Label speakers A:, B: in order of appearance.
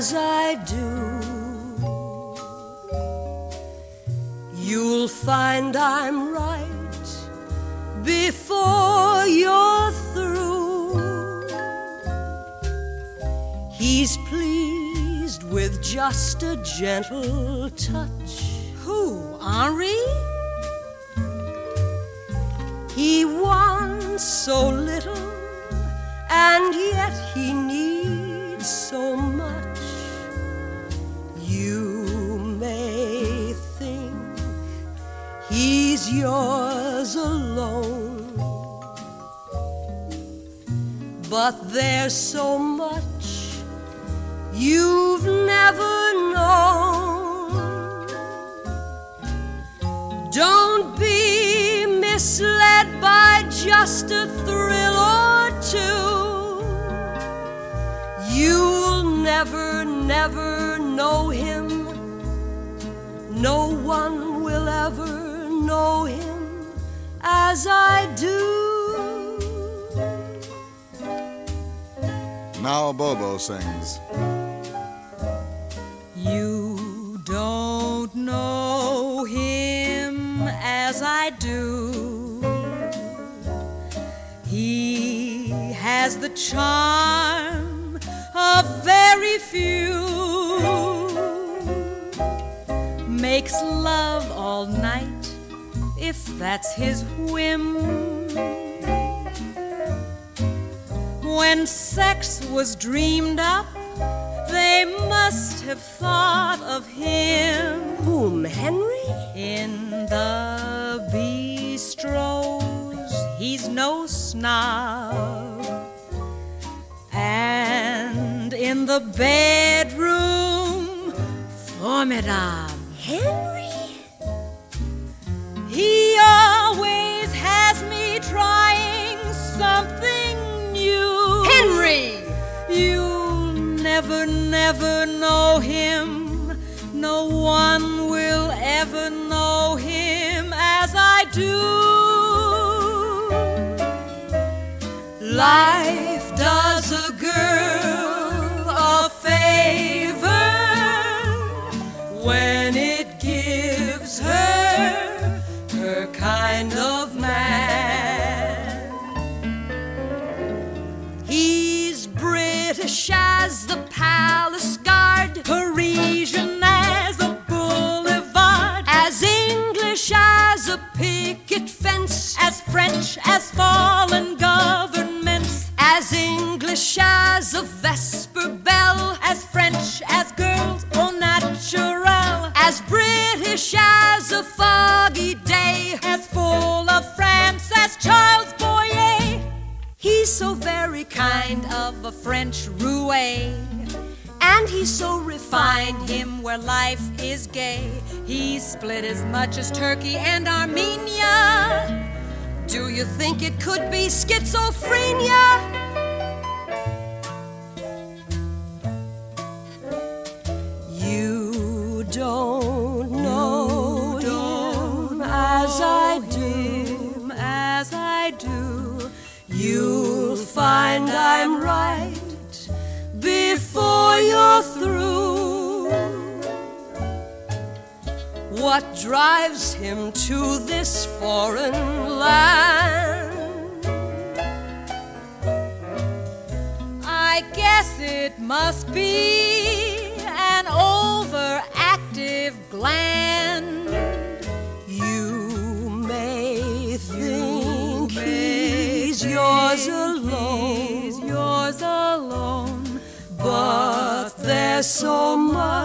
A: as I do. You'll find I'm right before you're through. He's pleased with just a gentle touch.
B: Who, Henri?
A: He wants so little, and yet he needs so much. You may think he's yours alone, but there's so much you've never known. Don't be misled by just a thrill or two. You'll never, never know him. No one will ever know him as I do.
C: Now Bobo sings.
B: You don't know him as I do. He has the charm of very few. Makes love all night if that's his whim. When sex was dreamed up, they must have thought of him.
A: Whom, Henry?
B: In the bistros, he's no snob. And in the bedroom, formidable.
A: Henry?
B: He always has me trying something new.
A: Henry!
B: You'll never, never know him. No one will ever know him as I do.
A: Life does a girl a favor when it gives her her kind of man. He's British as the Palace Guard,
B: Parisian as a boulevard,
A: as English as a picket fence,
B: as French as fallen governments,
A: as English as a vesper bell,
B: as French as girls au naturel,
A: as British as a foggy day,
B: as full of France as Charles Boyer.
A: He's so very
B: Kind of a French roue,
A: and he's so refined.
B: find him where life is gay. He's split as much as Turkey and Armenia.
A: Do you think it could be schizophrenia? You don't know him as I do.
B: As I do,
A: You'll find I'm right before you're through. What drives him to this foreign land?
B: I guess it must be an overactive gland.
A: You may think he's yours alone,
B: He's yours alone,
A: but there's so much